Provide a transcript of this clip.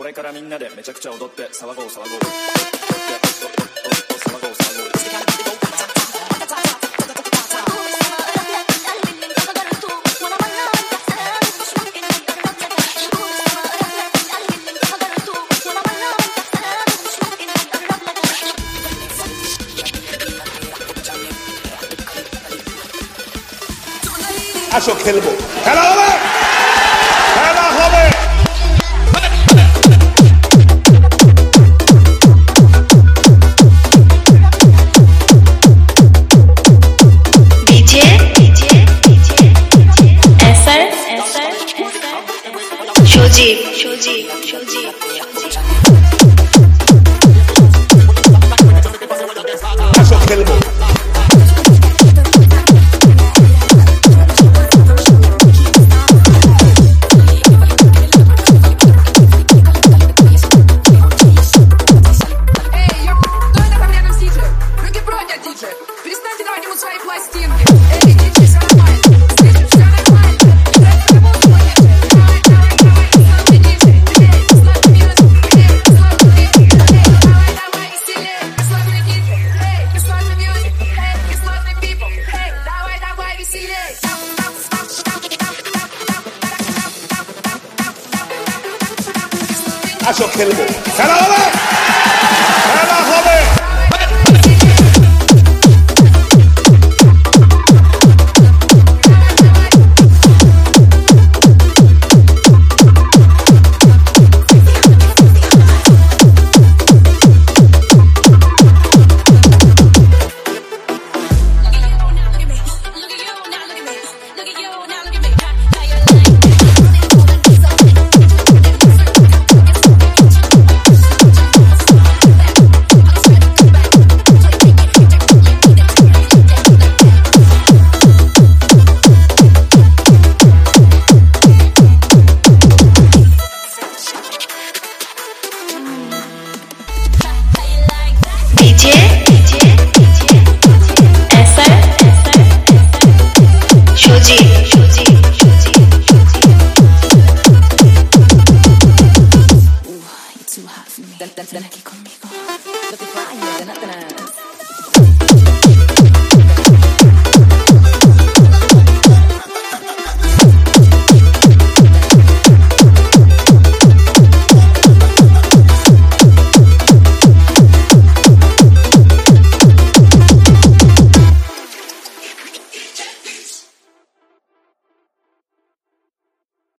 これからみんなでめちゃくちゃ踊って騒ごう騒ごう騒ごう騒ごう。 Acho kelbo. Hello, hello, hello. Shoji. Acho kelbo. Acho kelbo. Hello.